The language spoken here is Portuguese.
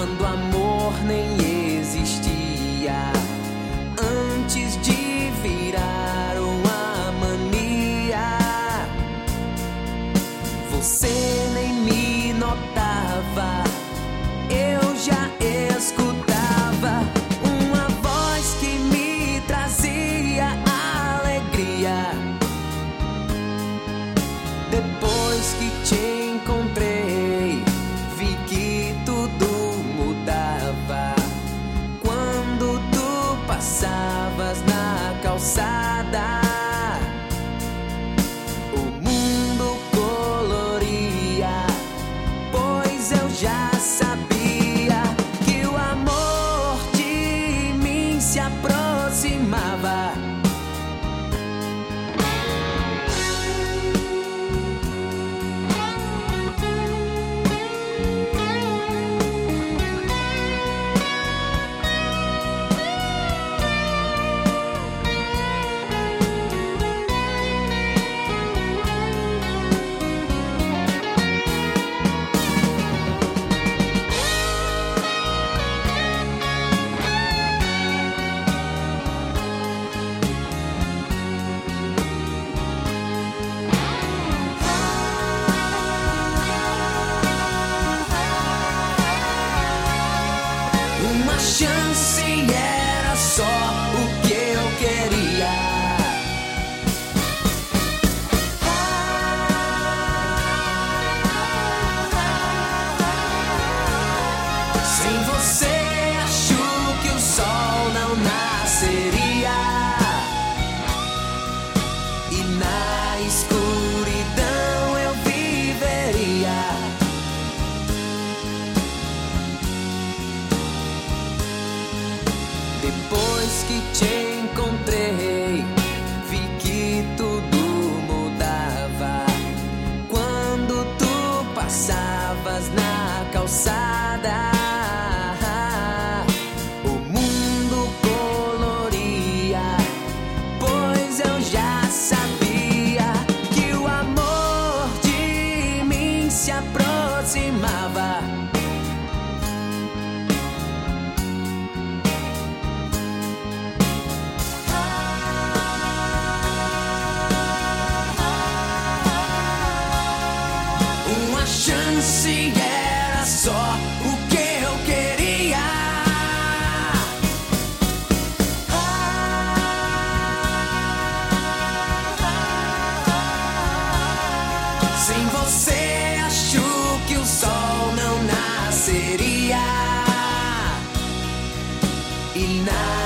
quando amor nem existia, antes de virar uma mania. Você nem me notava, eu já escutava uma voz que me trazia alegria. Depois que te encontrei, vi que tudo mudava. Quando tu passavas na calçada, o mundo coloria, pois eu já sabia que o amor de mim se aproximava. Uma chance era só o que eu queria. Sem você acho que o sol não nasceria, e na escuridão eu viveria. Depois que te encontrei, vi que tudo mudava. Quando tu passavas na calçada, o mundo coloria, pois eu já sabia que o amor de mim se aproximava. Uma chance era só o que eu queria. Sem você acho que o sol não nasceria, e na